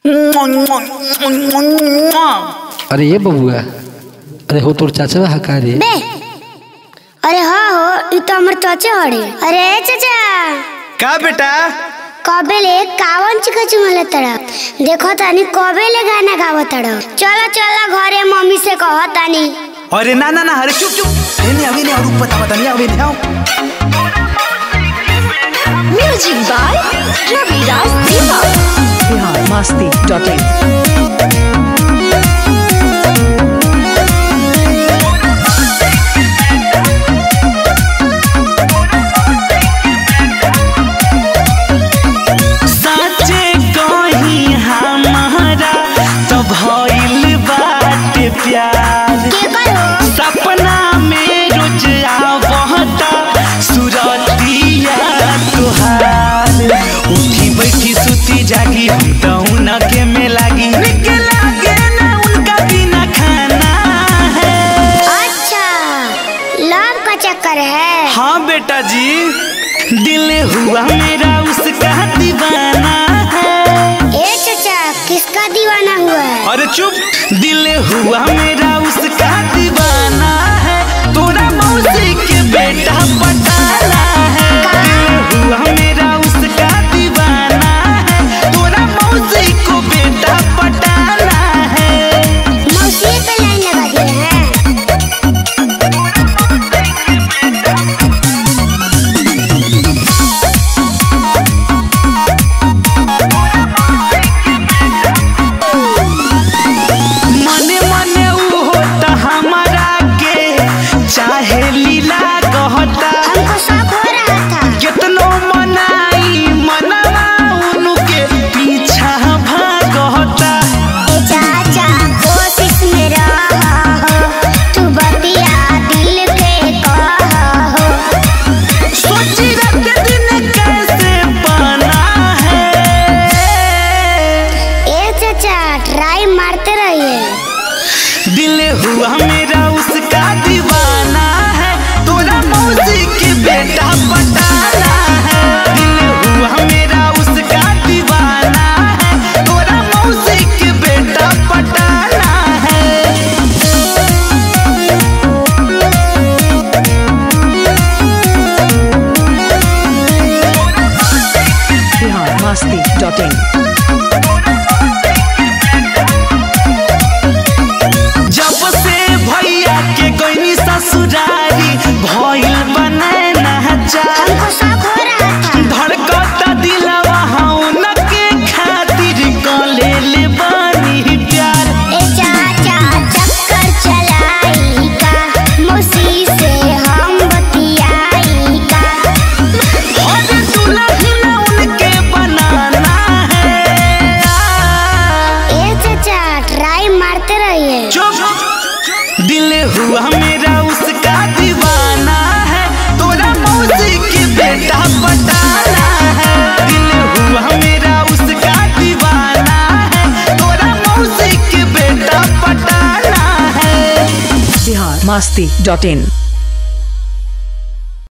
अरे ये बबुआ, अरे हो तोर चाचा हका रे बे। अरे हाँ हो, ये तो हमारे चाचा हड़े। अरे चाचा का बेटा कबे ले कावन चिका चुमले तड़ा देखो तानी कबे ले गाना गाव तड़ा। चलो चलो घरे मम्मी से कहो तानी। अरे ना ना ना, अरे चुप चुप, नहीं अभी नहीं और पता नहीं अभी नहीं। म्यूजिक बाय रविराज देवा। biharmasti.in। प्यार सपना में रोज आवता सुरतिया तुहार। उठी बैठी सुती जागी हम तो उनके में लागी, लागे ना उनका बिना खाना है। अच्छा लव का चक्कर है। हाँ बेटा जी, दिल हुआ मेरा उसका दीवाना है। ए चाचा किसका दीवाना हुआ है? अरे चुप, दिल हुआ मेरा उसका दीवाना है। तोरा मौसी के बेटा पटाला है। दिल हुआ मेरा उसका दीवाना है। तोरा मौसी को बेटा पटाला है। मौसी पे लाइन लगा दिए हैं। चाहे लीला कहता, हमको शौक हो रहा था। कितनो मनाई मनवा उनके पीछा भागता। ए चाचा कोशिश में रहो, तू बतिया दिल के कहो। सोची रात दिन कैसे बना है। ए चाचा ट्राई मारते रहिए। दिल हुआ मेरा उसका दीवाना है। तोरा मौसी के बेटा पटाला है। दिल हुआ मेरा उसका दीवाना है। तोरा मौसी के बेटा पटाला है। biharmasti.in। जब से भैया के कोई ससुरारी भइल बने ना चाह, हमको शौक हो रहा था। धड़कता दिलवा उनके खातिर कले ले बानी प्यार। ए चाचा चक्कर चलाई का, मौसी से हम बतियाई का। और दुल्हन उनके बनाना है। ए चाचा ट्राई मारते रहिए। चुप, दिल हुआ मेरा उसका दीवाना है। तोरा मौसी के बेटा पटाला है। दिल हुआ मेरा उसका दीवाना है। तोरा मौसी के बेटा पटाला है। biharmasti.in।